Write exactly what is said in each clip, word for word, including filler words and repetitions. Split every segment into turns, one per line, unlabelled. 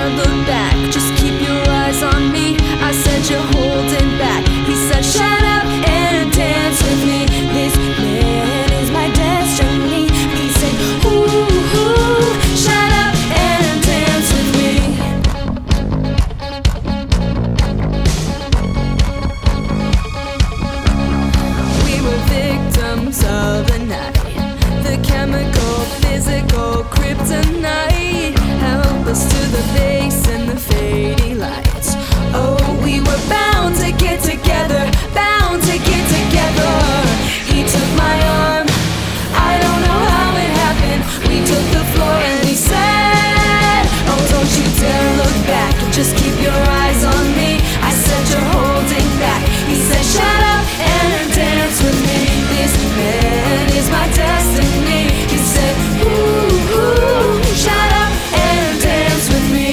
Don't look back, just keep your eyes on me. I said you're holding back. He said shut up and dance with me. This man is my destiny. He said ooh, ooh, shut up and dance with me. We were victims of the night. The chemical, physical kryptonite held us to the base and the fading lights. Oh, we were bound to get together, bound to get together. He took my arm, I don't know how it happened. We took the floor and we said, oh, don't you dare look back, just keep your eyes on me. I said you're holding back. He said shut up and dance with me. This man is my destiny. He said ooh, ooh, shut up and dance with me.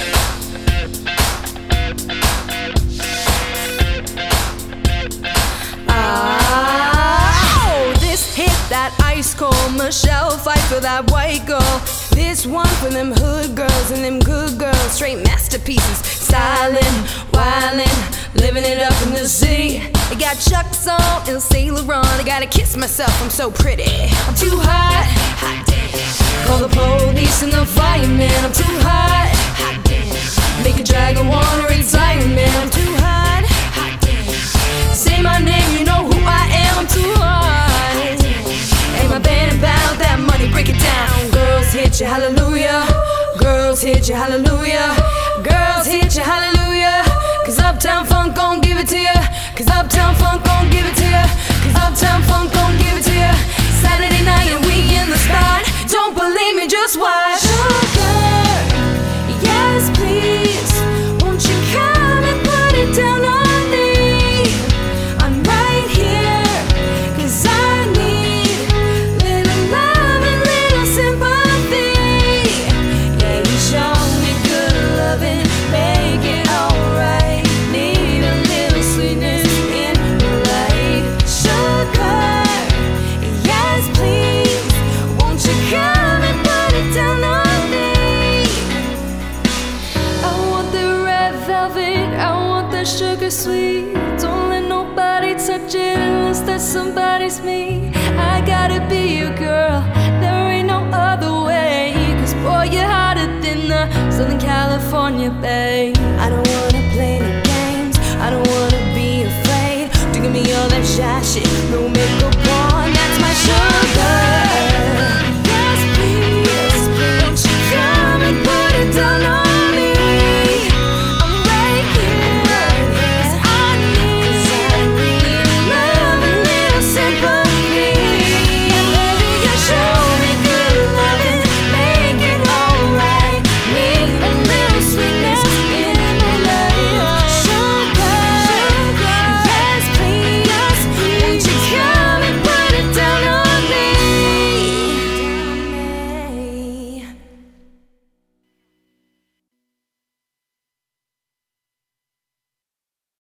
Oh, this hit that ice cold Michelle fight for that white girl. This one for them hood girls and them good girls. Straight masterpieces, styling, wildin', living it up in the city. I got Chuck's on and Saint Laurent. I gotta kiss myself, I'm so pretty. I'm too hot, hot damn. Call the police and the fireman. I'm too hot, hot damn. Make a dragon wanna retire, man. I'm too hot, hot damn. Say my name, you know who I am. I'm too hot, hot damn. Ain't my band about that money, break it down. Girls hit you, hallelujah. Girls hit you, hallelujah. Girls hit you, hallelujah. Cause Uptown Funk gon' give it to you. Cause Uptown Funk gon' give it to you. Cause Uptown Funk gon' give it to you. Saturday night and we in the spot. Don't believe me, just watch. Sugar, yes please. Won't you come and put it down on me? I'm right here. Cause I need little love and little sympathy. Yeah, you show me good loving, make it alright. Need a little sweetness in your life. Sugar, yes please. Won't you come and put it down on me? I want the red velvet, I want the sugar sweet. Don't let nobody touch it unless that somebody's me. I gotta be your girl, there ain't no other way. Cause boy, you're hotter than the Southern California bay. I don't wanna play the games, I don't wanna be afraid. Do give me all that shy shit, no makeup on.